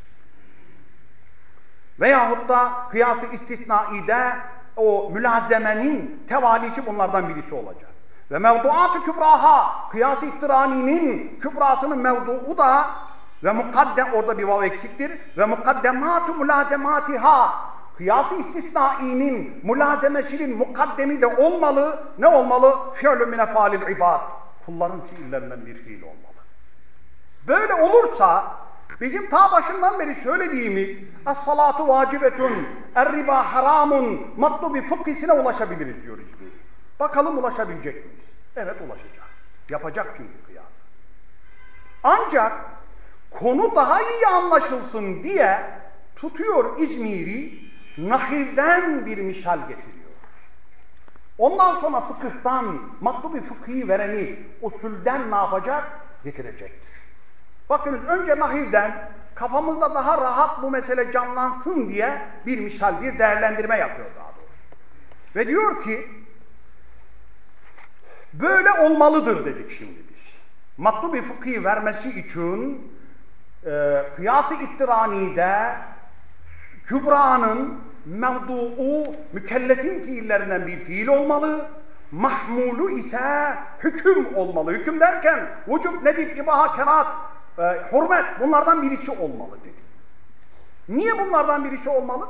Veyahut da kıyas-ı istisnaide o mülazemenin tevalisi bunlardan birisi olacak. Ve mevduat-ı kübraha, kıyas-ı ittiraninin kübrasının mevduu da ve mukaddem, orada bir vav eksiktir. Ve mukaddemat-ı mülazematiha, kıyas-ı istisnainin mülazemesinin mukaddemi de olmalı. Ne olmalı? Fi'lü min efalil ibad. Kulların fiillerinden bir fiil olmalı. Böyle olursa bizim ta başından beri söylediğimiz es-salatu vacibetun, er-riba haramun, matlubi fıkhisine ulaşabiliriz diyoruz biz. Bakalım ulaşabilecek miyiz? Evet, ulaşacağız. Yapacak çünkü kıyas. Ancak konu daha iyi anlaşılsın diye tutuyor İzmir'i, nahivden bir misal getiriyor. Ondan sonra fıkıhtan, matlubi fıkhi vereni usulden ne yapacak? Getirecektir. Bakınız, önce nahivden kafamızda daha rahat bu mesele canlansın diye bir misal, bir değerlendirme yapıyor daha doğrusu. Ve diyor ki, böyle olmalıdır dedik şimdi biz. Matlubi fıkhi vermesi için e, kıyas-ı ittiranide kübranın mevduu mükellefin fiillerinden bir fiil olmalı. Mahmulu ise hüküm olmalı. Hüküm derken vücub, nedib, ibaha, kerahat, e, hurmet bunlardan birisi olmalı dedi. Niye bunlardan birisi olmalı?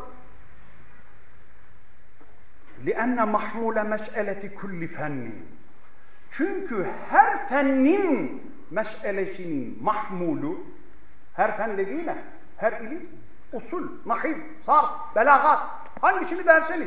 لِأَنَّ مَحْمُولَ مَسْأَلَةِ كُلِّ فَنٍّ. Çünkü her fennin meselesinin mahmulu, her fen dediğine, her ilim, usul, nahiv, sarf, belagat, hangisini derseniz.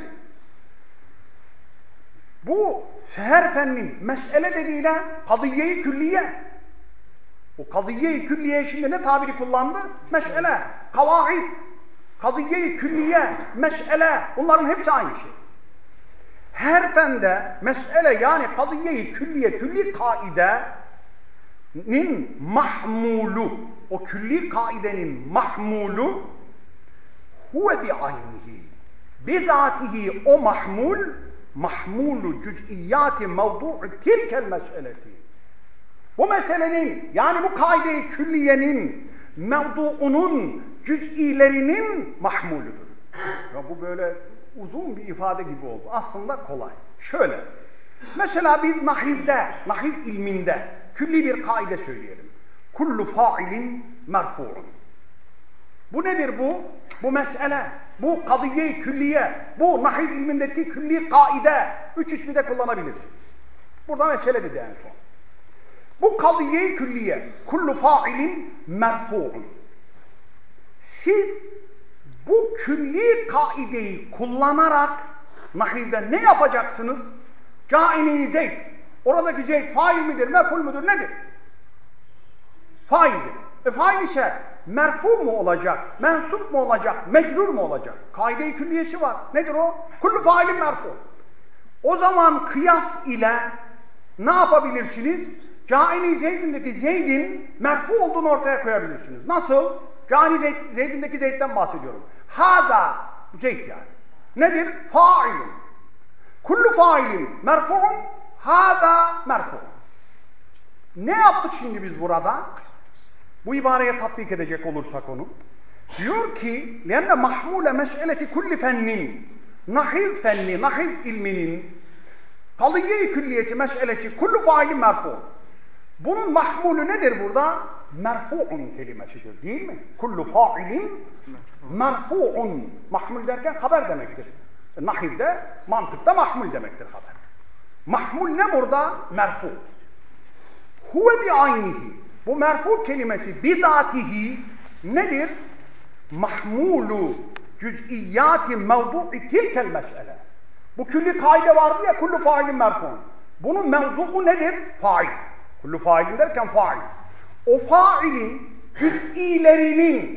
Bu her fennin mesele dediğine kadiye-i külliye. O kadiye-i külliye şimdi ne tabiri kullandı? Mesele, kavaid, kadiye-i külliye, mesele, bunların hepsi aynı şey. Her fende mesele yani kadiye-i külliye, külli kaidenin mahmulu, o külli kaidenin mahmulu huve bi'aynihi, bizatihi o mahmul, mahmulu cüz'iyyati mevdu'u tilkel meseleti. Bu meselenin yani bu kaide-i külliyenin mevdu'unun cüz'ilerinin mahmuludur. Ya bu böyle uzun bir ifade gibi oldu. Aslında kolay. Şöyle, mesela biz nahivde, nahiv ilminde külli bir kaide söyleyelim. Kullu failin merfu'un. Bu nedir bu? Bu mesele, bu kadiye-i külliye, bu nahiv ilmindeki külli kaide. Üç ismi de kullanabiliriz. Burada mesele dedi en son. Bu kadiye-i külliye, kullu failin merfu'un. Siz bu külli kaideyi kullanarak nahivde ne yapacaksınız? Câini zeyd. Oradaki zeyd fail midir, mef'ul müdür, nedir? Faildir. E fail ise merfu mu olacak, mensup mu olacak, mecrur mu olacak? Kaide-i külliyesi var. Nedir o? Kullu failin merfu. O zaman kıyas ile ne yapabilirsiniz? Câini zeydindeki zeydin merfu olduğunu ortaya koyabilirsiniz. Nasıl? Câini zeyd, zeydindeki zeydden bahsediyorum. Hâzâ zeyd yani. Nedir? Failun. Kullu failin merfu'un, hâzâ merfu'un. Ne yaptık şimdi biz burada? Bu ibareye tatbik edecek olursak onu. Diyor ki, لِأَنَّ مَحْمُولَ مَسْئَلَةِ كُلِّ فَنِّنْ Nahiv fenni, nahiv ilminin kadiye-i külliyesi, meselesi, kullu failin merfu'un. Bunun mahmulü nedir burada? Merfu'un kelimesidir değil mi? Kullu failin merfu'un. Mahmul derken haber demektir. Nahivde, mantıkta mahmul demektir haber. Mahmul ne burada? Merfu. Huve bi'aynihi. Bu merfu kelimesi bizatihi nedir? Mahmulu cüz'iyyati mevdu'i tilkel mesele. Bu külli kaide vardı ya, kullu failin merfu'un. Bunun mevzu'u nedir? Fail. Kullu failin derken fail. O failin cüz'ilerinin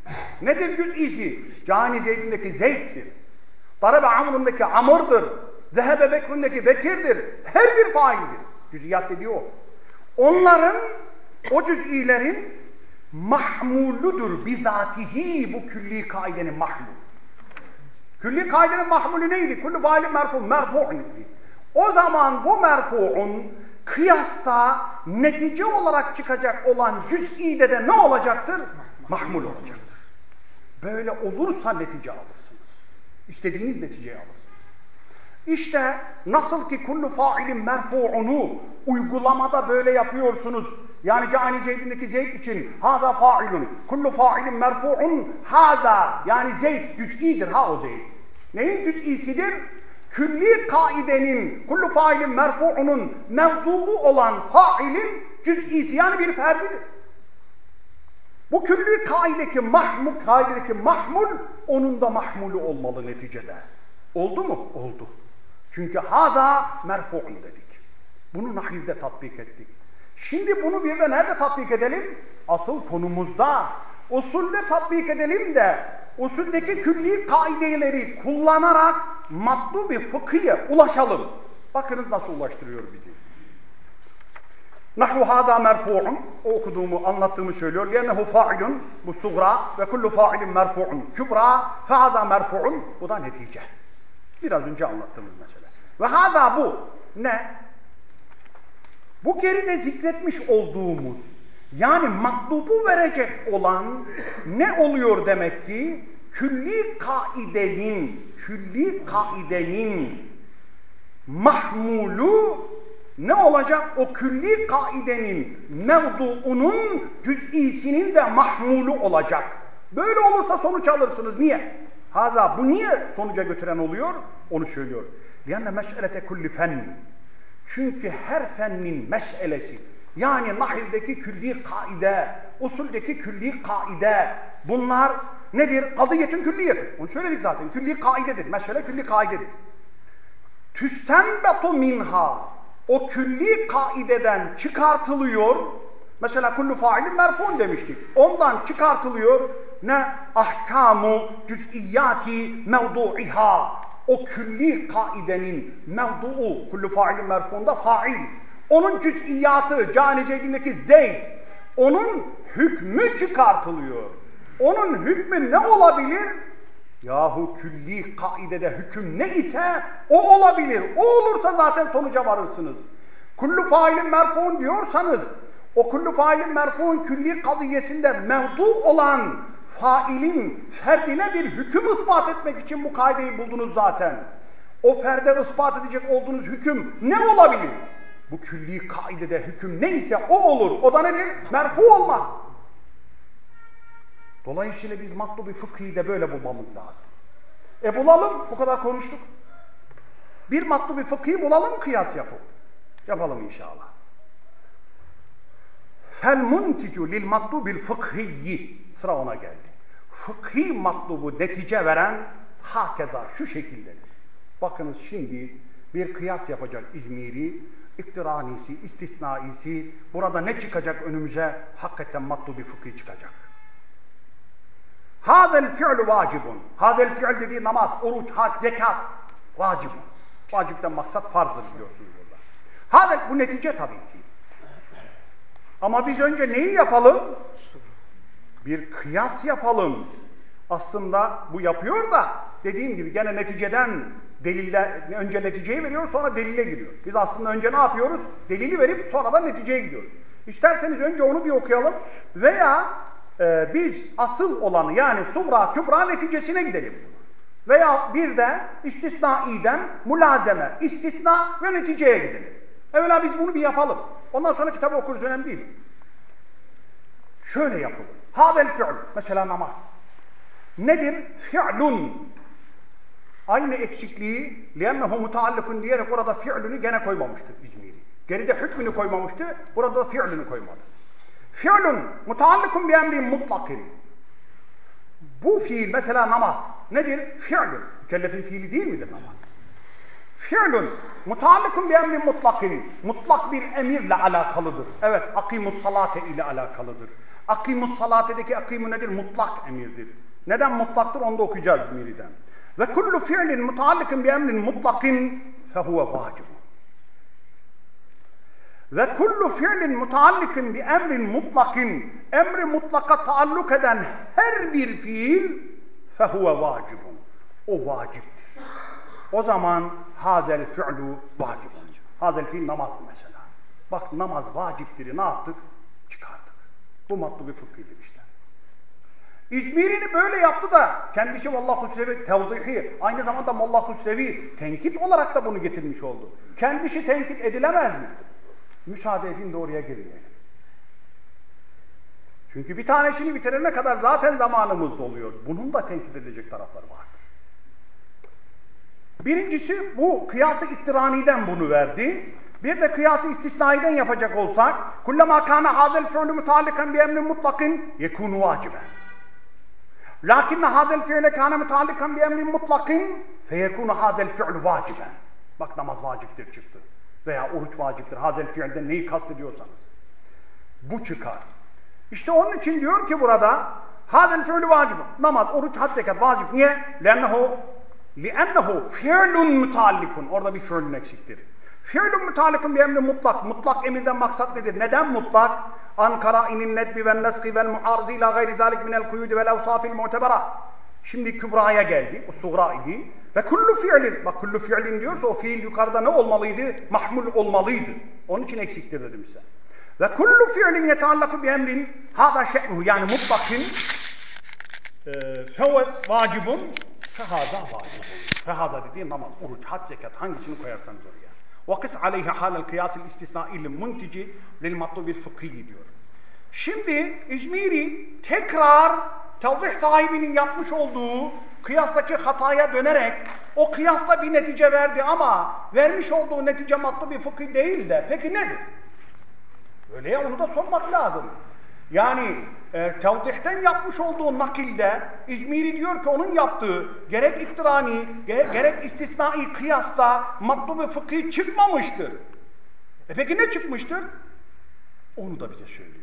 Nedir cüz'isi? Cani Zeyd'indeki Zeyd'dir. Darabe Amr'ındaki Amr'dır. Zehebe Bekr'ındaki Bekir'dir. Her bir faildir. Cüz'iyat dediği o. Onların, o cüz'ilerin mahmuludur. Bizatihi bu külli kaidenin mahmulu. Külli kaidenin mahmulü neydi? Kullu failin merfu, merfu'un. O zaman bu merfu'un kıyasta netice olarak çıkacak olan cüz'ide de ne olacaktır? Mahmul olacaktır. Böyle olursa netice alırsınız. İstediğiniz neticeyi alırsınız. İşte nasıl ki kullu failin merfu'unu uygulamada böyle yapıyorsunuz. Yani Cani Zeyd'indeki Zeyd için hâzâ failun. Kullu failin merfu'un hâzâ. Yani Zeyd cüz'idir ha o Zeyd. Neyin cüz'isidir? Külli kaidenin, kullu failin merfu'unun mevzuu olan failin cüz'isi yani bir ferdidir. Bu külli kaidedeki mahmul, kaidedeki mahmul onun da mahmulu olmalı neticede. Oldu mu? Oldu. Çünkü hâzâ merfu'un dedik. Bunu nahivde tatbik ettik. Şimdi bunu bir de nerede tatbik edelim? Asıl konumuzda. Usulde tatbik edelim de usuldeki külli kaideleri kullanarak matlubi fıkhiye ulaşalım. Bakınız nasıl ulaştırıyor bizi. Nahvu hâdâ merfu'un. O okuduğumu, anlattığımı söylüyor. لِيَنَّهُ فَاعِلٌ bu sugra ve kullu fa'ilin merfu'un kübra fehâdâ merfu'un. Bu da netice. Biraz önce anlattığımız mesele. Ve hâdâ bu. Ne? Bu geride zikretmiş olduğumuz yani matlubu verecek olan ne oluyor demek ki? Külli kaidenin, külli kaidenin mahmulu ne olacak? O külli kaidenin mevduunun cüz'isinin de mahmulu olacak. Böyle olursa sonuç alırsınız. Niye? Haza bu niye sonuca götüren oluyor? Onu söylüyor. Yani meş'elete kulli fenni. Çünkü her fennin meselesi, yani nahildeki külli kaide, usuldeki külli kaide, bunlar nedir? Kadiyetün külliyet. Onu söyledik zaten. Külli kaidedir. Mesele külli kaidedir. Tüstenbetu minha. O külli kaideden çıkartılıyor. Mesela kullu failin merfu'un demiştik. Ondan çıkartılıyor. Ne? Ahkamu cüz'iyyati mevdu'iha. O külli kaidenin mevdu'u, kullu failin merfu'unda fail. Onun cüz'iyyatı, Cani Zeyd'indeki Zeyd. Onun hükmü çıkartılıyor. Onun hükmü ne olabilir? Yahu külli kaidede hüküm ne ise o olabilir. O olursa zaten sonuca varırsınız. Kullu failin merfu'un diyorsanız, o kullu failin merfu'un külli kadiyesinde mevdu olan failin ferdine bir hüküm ispat etmek için bu kaideyi buldunuz zaten. O ferde ispat edecek olduğunuz hüküm ne olabilir? Bu külli kaidede hüküm neyse o olur. O da nedir? Merfu olmak. Dolayısıyla biz matlubi fıkhi de böyle bulmamız lazım. E bulalım, bu kadar konuştuk. Bir matlubi fıkhi bulalım, kıyas yapalım. Yapalım inşallah. Fel munticu lil matlubil fıkhiyyi. Sıra ona geldi. Fıkhi matlubu netice veren hakeza şu şekildedir. Bakınız şimdi bir kıyas yapacak İzmiri, iktiranisi, istisnaisi. Burada ne çıkacak önümüze? Hakikaten matlubi fıkhi çıkacak. Hâzel fi'lu vacibun. Hâzel fi'l dediği namaz, oruç, hac, zekat vacibun. Vacipten maksat farzdır biliyorsunuz burada. Hâzel bu netice tabii ki. Ama biz önce neyi yapalım? Bir kıyas yapalım. Aslında bu yapıyor da dediğim gibi gene neticeden delille, önce neticeyi veriyor sonra delile giriyor. Biz aslında önce ne yapıyoruz? Delili verip sonra da neticeye gidiyoruz. İsterseniz önce onu bir okuyalım veya e, biz asıl olanı yani suğra kübra neticesine gidelim. Veya bir de istisnaiden mulazeme, istisna ve neticeye gidelim. Evvela biz bunu bir yapalım. Ondan sonra kitabı okuruz, önemli değil. Şöyle yapalım. Hâzel fi'l. Mesela namaz. Nedir? Fi'lun. Aynı eksikliği li'ennehu mutaallikun diyerek orada fi'lünü gene koymamıştır İzmiri. Geride hükmünü koymamıştı, burada da fi'lünü koymadı. Fi'lun mutaallikun bi emrin mutlakin. Bu fiil mesela namaz nedir? Fi'lun. Mükellefin fiili değil midir namaz? fi'lun mutallikun bi emrin mutlakin. Mutlak bir emirle alakalıdır. Evet, akimus salate ile alakalıdır. Akimus salate'deki akimu nedir? Mutlak emirdir. Neden mutlaktır? Onu da okuyacağız İzmiri'den. Ve kullu fi'lin mutallikun bi emrin mutlakin fehuve vacibun. Ve kullu fi'lin mutallikun bi emrin mutlakin. Emri mutlaka taalluk eden her bir fiil fehuve vacibun. O vaciptir. O zaman hazel fi'lu vacibun. Hazel fiil namaz mesela. Bak namaz vaciptir. Ne yaptık? Çıkardık. Bu matlubi fıkhidir işte. İzmir'ini böyle yaptı da kendisi Vallahu Hüsrevi tevzihi, aynı zamanda Vallahu Hüsrevi tenkit olarak da bunu getirmiş oldu. Kendisi tenkit edilemez mi? Müsaade edin de oraya girmeyelim. Çünkü bir tanesini bitirene kadar zaten zamanımız doluyor. Bunun da tenkit edecek tarafları vardır. Birincisi bu kıyas-ı ittiraniden bunu verdi. Bir de kıyas-ı istisnaiden yapacak olsak kullama kana hazel fi'lu mutallikan bi emrin mutlakin yekunu vaciben. Lakin hazel fi'le kana mutallikan bi emrin mutlakin feyekunu hazel fi'lu vaciben. Bak namaz vaciptir çıktı. Veya oruç vaciptir. Hazel fiilden neyi kastediyorsanız. Bu çıkar. İşte onun için diyor ki burada hazel fi'lu vacibun. Namaz, oruç, hac, zekat vacip. Niye? Lennehu li'ennehu fi'lun mutallikun. Orada bir fi'lun eksiktir. Fi'lun mutallikun bir emri mutlak. Mutlak emirden maksat nedir? Neden mutlak? An kara'inin nedbi vel neski vel muarzi ila gayri zalik minel kuyudi vel evsafil mu'tebera. Şimdi kübraya geldi. O suğra idi. Ve kullu fi'lin. Bak kullu fi'lin diyorsa o fiil yukarıda ne olmalıydı? Mahmul olmalıydı. Onun için eksiktir dedim size. Ve kullu fi'lin yeteallakı bi emrin hâzâ şe'nuhu. Yani mutlakin fevet vacibun fehâzâ vacibun. Fehâzâ dediği namaz, oruç, hac, zekat hangisini koyarsanız oraya. وَقِسْ عَلَيْهِ حَالَ الْقِيَاسِ الْاِسْتِسْنَاءِ الْمُنْتِجِ لِلْمَطْلُبِ الْفِقْهِيِّ diyor. Şimdi İzmiri tekrar tevzih sahibinin yapmış olduğu kıyastaki hataya dönerek o kıyasla bir netice verdi ama vermiş olduğu netice matlubi fıkhi değil de peki nedir? Öyle ya onu da sormak lazım. Yani e, tevzihten yapmış olduğu nakilde İzmiri diyor ki onun yaptığı gerek iktirani gerek, gerek istisnai kıyasla matlubi fıkhi çıkmamıştır. E peki ne çıkmıştır? Onu da bize söylüyor.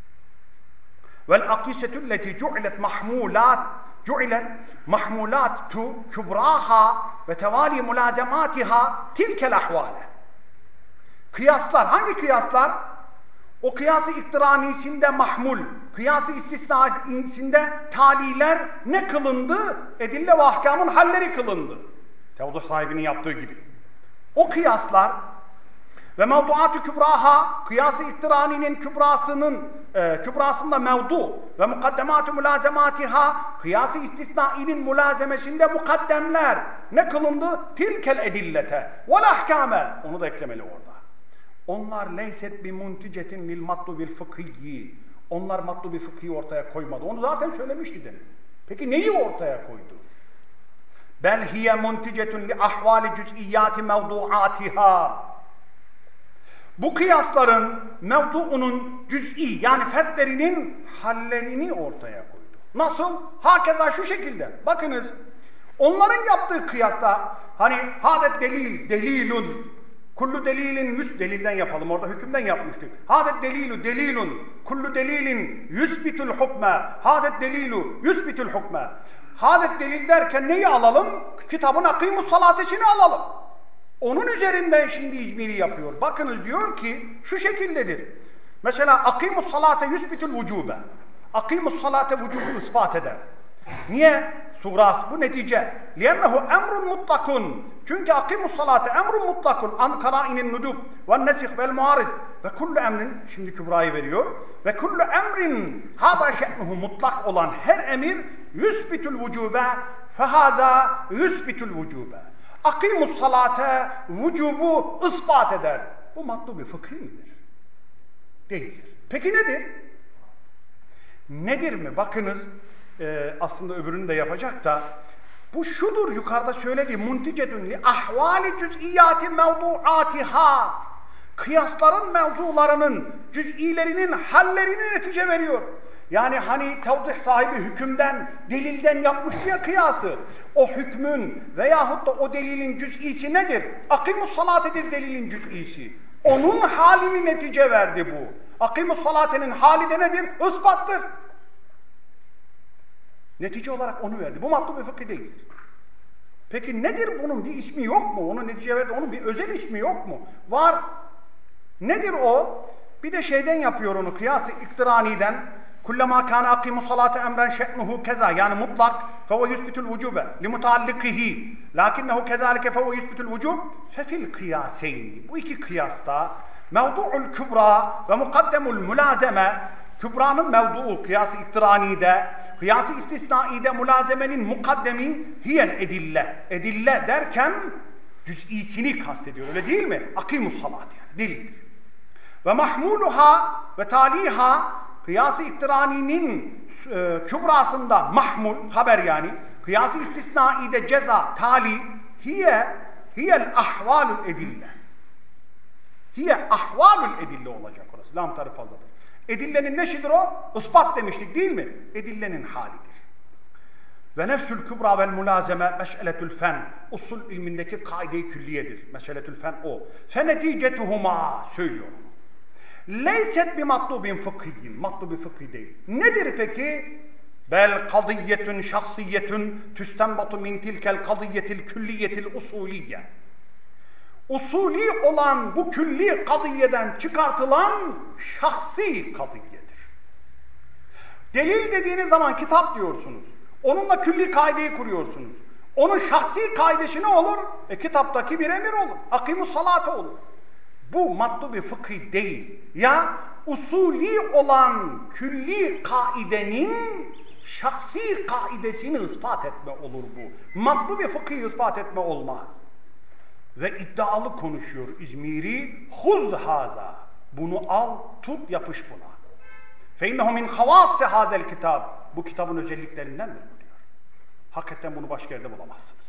Vel akisetü leti cu'ilet mahmulat cu'ilet mahmulatu kübraha ve tevali mulazematiha tilkel ahvale. Kıyaslar, hangi kıyaslar? O kıyas-ı iktiraniyesinde mahmul, kıyas-ı istisnaisinde taliler ne kılındı? Edille ve ahkamın halleri kılındı. Tevzih sahibinin yaptığı gibi. O kıyaslar ve mevduat-ı kübraha, kıyas-ı iktiraninin kübrasının, e, kübrasında mevdu ve mukaddemat-ı mülazematiha, kıyas-ı istisnainin mülazemesinde mukaddemler ne kılındı? Tilkel edillete vel ahkame. Onu da eklemeli orada. Onlar leyset bi munticetin lil matlubil fıkhiyyi. Onlar matlubi fıkhi ortaya koymadı. Onu zaten söylemişti demin. Peki neyi ortaya koydu? Bel hiye munticetun li ahvali cüz'iyyati mevduatiha. Bu kıyasların mevduunun cüz'i yani fertlerinin hallerini ortaya koydu. Nasıl? Hakeza şu şekilde. Bakınız onların yaptığı kıyasta hani hadet delil, delilun kullu delilin yüz delilden yapalım. Orada hükümden yapmıştık. Hadet delilu delilun. Kullu delilin yüzbitul hukme. Hadet delilu yüzbitul hukme. Hadet delil derken neyi alalım? Kitabın akimus salatesini alalım. Onun üzerinden şimdi İzmiri yapıyor. Bakınız diyor ki şu şekildedir. Mesela akimus salate yüzbitul vücube. Akimus salate vücubu ispat eder. Niye? Suğras bu netice. لِيَنَّهُ emrun mutlakun. Çünkü akimus salate emrun mutlakun. An kara'inin nudub ve nesih vel muarid. Ve kullu emrin, şimdi kübrayı veriyor. Ve kullu emrin hâzâ şe'nuhu mutlak olan her emir yüsbitul vücube fehâzâ yüsbitul vücube. Akimus salate vücubu ispat eder. Bu matlubi fıkhi midir? Değildir. Peki nedir? Nedir mi? Bakınız e, aslında öbürünü de yapacak da bu şudur yukarıda söylediği munticedun li ahvali cüz'iyyati mevduatiha. Kıyasların mevzularının, cüz'ilerinin hallerini netice veriyor. Yani hani tevdih sahibi hükümden, delilden yapmış ya kıyası. O hükmün veyahut da o delilin cüz'isi nedir? Akimus salatedir delilin cüz'isi. Onun halini netice verdi bu. Akimus salatenin hali de nedir? Ispattır. Netice olarak onu verdi. Bu matlub-i fıkhi değildir. Peki nedir bunun bir ismi yok mu? Onun netice verdi. Onun bir özel ismi yok mu? Var. Nedir o? Bir de şeyden yapıyor onu. Kıyas-ı iktiraniden. Kullama kana akimu salate emren şe'nuhu keza. Yani mutlak. Feve yusbitul vücube. Limutallikihi. Lakinnehu kezalike feve yusbitul vücub. Fefil kıyaseyni. Bu iki kıyasta mevdu'ul kübra ve mukaddemul mülazeme. Kübra'nın mevdu'u kıyas-ı iktiranide, kıyas-ı istisnaide mülazemenin mukaddemi hiyel edille. Edille derken cüz'isini kastediyor. Öyle değil mi? Akimus salat yani. Delildir. Ve mahmuluha ve taliha kıyas-ı iktiraninin e, kübrasında mahmul, haber yani, kıyas-ı istisnaide ceza, tali, hiye, hiyel ahvalül edille. Hiye ahvalül edille olacak orası. Lam tarif fazladır. Edillenin neşidir o? Ispat demiştik değil mi? Edillenin halidir. Ve nefsül kübra vel mülazeme meş'eletül fen. Usul ilmindeki kaide-i külliyedir. Meş'eletül fen o. Fe neticetuhuma söylüyorum. Leyset bi matlubin fıkhiyyin. Matlubi fıkhi değil. Nedir peki? Bel kadiyyetun şahsiyyetun tüstenbatu min tilkel kadiyyetil külliyetil usuliyye. Usulî olan bu külli kadiyeden çıkartılan şahsi kadiyedir. Delil dediğiniz zaman kitap diyorsunuz. Onunla külli kaideyi kuruyorsunuz. Onun şahsi kaidesi ne olur? E kitaptaki bir emir olur. Akimus salate olur. Bu matlubi fıkhi değil. Ya usulî olan külli kaidenin şahsi kaidesini ispat etme olur bu. Matlubi fıkhi ispat etme olmaz. Ve iddialı konuşuyor İzmiri. Huz haza. Bunu al, tut, yapış buna. Fe innehu min havâsse hâzel kitab. Bu kitabın özelliklerindendir diyor. Hakikaten bunu başka yerde bulamazsınız.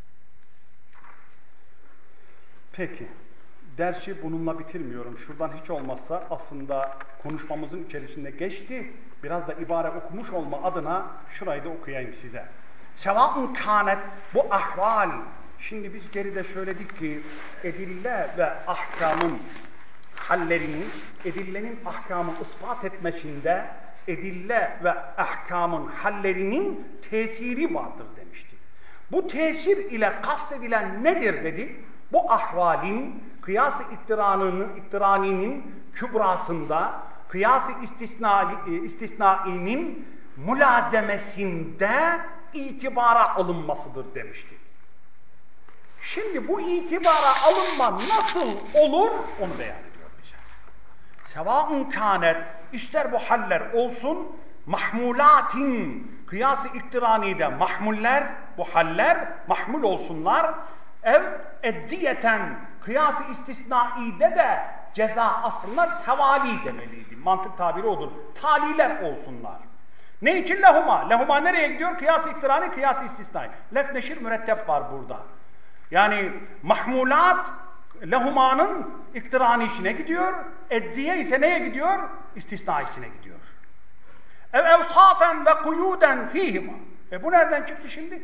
Peki. Dersi bununla bitirmiyorum. Şuradan hiç olmazsa aslında konuşmamızın içerisinde geçti. Biraz da ibare okumuş olma adına şurayı da okuyayım size. Sevâ'un kânet bu ahval. Şimdi biz geride söyledik ki edille ve ahkamın hallerinin, edillenin ahkamı ispat etmesinde edille ve ahkamın hallerinin tesiri vardır demiştik. Bu tesir ile kastedilen nedir dedik? Bu ahvalin kıyas-ı iktiranının, iktiraninin kübrasında, kıyas-ı istisnainin mülazemesinde itibara alınmasıdır demiştik. Şimdi bu itibara alınma nasıl olur onu beyan ediyor bize. Sevâ'un kânet, ister bu haller olsun, mahmulatin, kıyas-ı iktiranide mahmuller, bu haller mahmul olsunlar, ev edziyeten, kıyas-ı istisnaide de ceza alsınlar, tevali demeliydi. Mantık tabiri odur. Taliler olsunlar. Ne için lehuma? Lehuma nereye gidiyor? Kıyas-ı iktirani, kıyas-ı istisnai. Lef neşir mürettep var burada. Yani mahmulat lehumanın iktirani işine gidiyor, edziye ise neye gidiyor? İstisnaisine gidiyor. Ev evsafen ve kuyuden fihima. E bu nereden çıktı şimdi?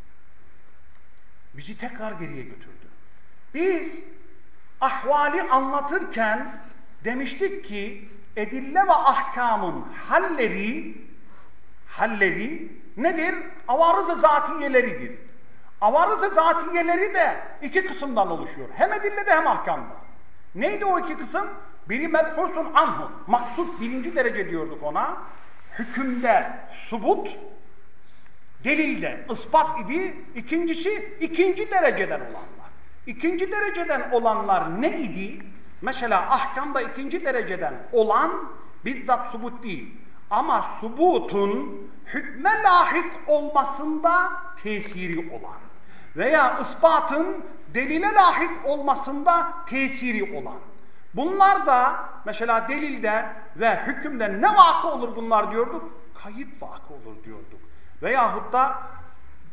Bizi tekrar geriye götürdü. Biz ahvali anlatırken demiştik ki edille ve ahkamın halleri halleri nedir? Avarız-ı zatiyeleridir. Avarız-ı zatiyeleri de iki kısımdan oluşuyor. Hem edillede hem ahkamda. Neydi o iki kısım? Biri mebhusun anhu. Maksut birinci derece diyorduk ona. Hükümde subut, delilde ispat idi. İkincisi ikinci dereceden olanlar. İkinci dereceden olanlar ne idi? Mesela ahkamda ikinci dereceden olan bizzat subut değil. Ama subutun hükme lahik olmasında tesiri olan veya ispatın delile lahik olmasında tesiri olan. Bunlar da mesela delilde ve hükümde ne vakı olur bunlar diyorduk? Kayıt vakı olur diyorduk. Veyahut da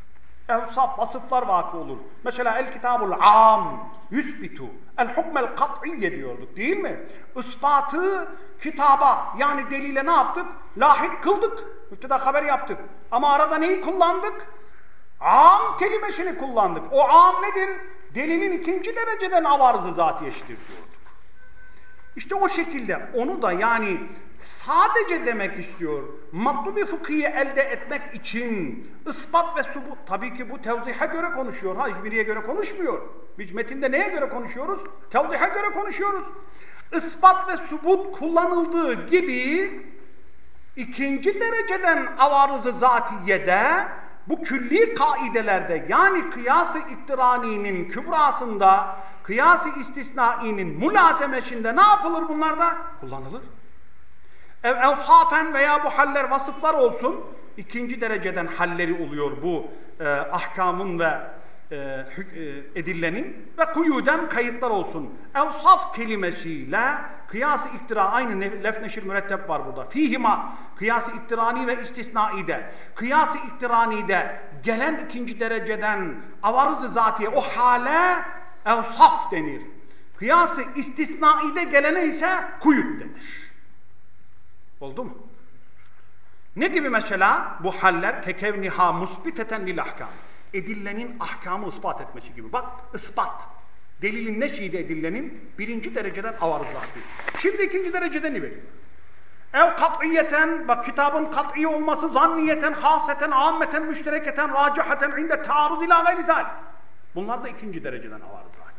evsaf, vasıflar vakı olur. Mesela el kitabul am yüsbitu el hukmel kat'iyye diyorduk değil mi? Ispatı kitaba yani delile ne yaptık? Lahik kıldık. Müpteda haber yaptık. Ama arada neyi kullandık? Am kelimesini kullandık. O am nedir? Delilin ikinci dereceden avarızı zatiyeşidir diyorduk. İşte o şekilde onu da yani sadece demek istiyor. Matlubi fıkhiyi elde etmek için ispat ve subut. Tabii ki bu tevzihe göre konuşuyor. Ha hiçbiriye göre konuşmuyor. Biz metinde neye göre konuşuyoruz? Tevzihe göre konuşuyoruz. Ispat ve subut kullanıldığı gibi ikinci dereceden avarızı zatiyede bu külli kaidelerde yani kıyas-ı iktiraninin kübrasında kıyas-ı istisnainin mülazemesinde ne yapılır bunlarda? Kullanılır. Ev evsafen veya bu haller vasıflar olsun ikinci dereceden halleri oluyor bu e, ahkamın ve e, e, edillenin ve kuyuden kayıtlar olsun. Evsaf kelimesiyle kıyas-ı iktira aynı lef neşir mürettep var burada. Fihima kıyas-ı iktirani ve istisnaide. Kıyas-ı iktiranide gelen ikinci dereceden avarız-ı zatiye o hale evsaf denir. Kıyas-ı istisnaide gelene ise kuyut denir. Oldu mu? Ne gibi mesela? Bu haller tekevniha musbiteten lil ahkam. Edillenin ahkamı ispat etmesi gibi. Bak ispat. Delilin neşiydi edillenin? Birinci dereceden avarız zati. Şimdi ikinci dereceden ne veriyor? Ev kat'iyeten, bak kitabın kat'i olması zanniyeten, haseten, ammeten, müştereketen, racihaten, inde taarruz ila gayri zalik. Bunlar da ikinci dereceden avarız zati.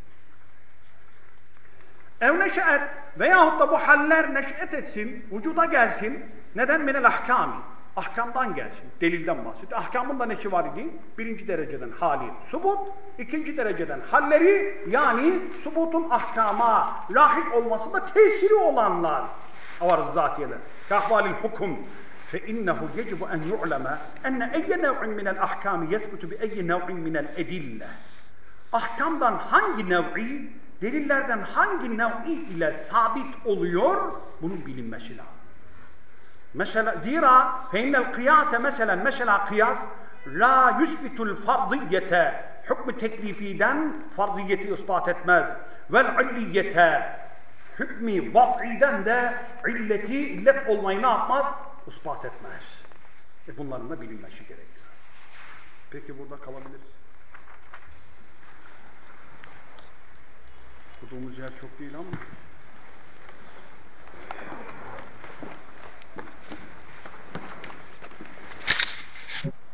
Ev neşeet veyahut da bu haller neş'et etsin, vücuda gelsin. Neden? Minel ahkami. Ahkamdan gelsin. Delilden bahsediyor. Ahkamın da neşi var idi? Birinci dereceden hali subut, ikinci dereceden halleri yani subutun ahkama lahik olmasında tesiri olanlar. Avarız zatiyeler. Kahvalil hukum. فَاِنَّهُ يَجِبُ اَنْ يُعْلَمَ اَنَّ اَيَّ نَوْعٍ مِنَ الْاَحْكَامِ يَثْبُتُ بِاَيِّ نَوْعٍ مِنَ الْاَدِلَّةِ Ahkamdan hangi nev'i, delillerden hangi nev'i ile sabit oluyor? Bunun bilinmesi lazım. Mesela zira feinnel kıyase mesela mesela kıyas la yusbitul fardiyete hükmü teklifiden farziyeti ispat etmez. Vel illiyete hükmü vaz'iden de illeti illet olmayı ne yapmaz? İspat etmez. E bunların da bilinmesi gerekiyor. Peki burada kalabiliriz. Okuduğumuz yer çok değil ama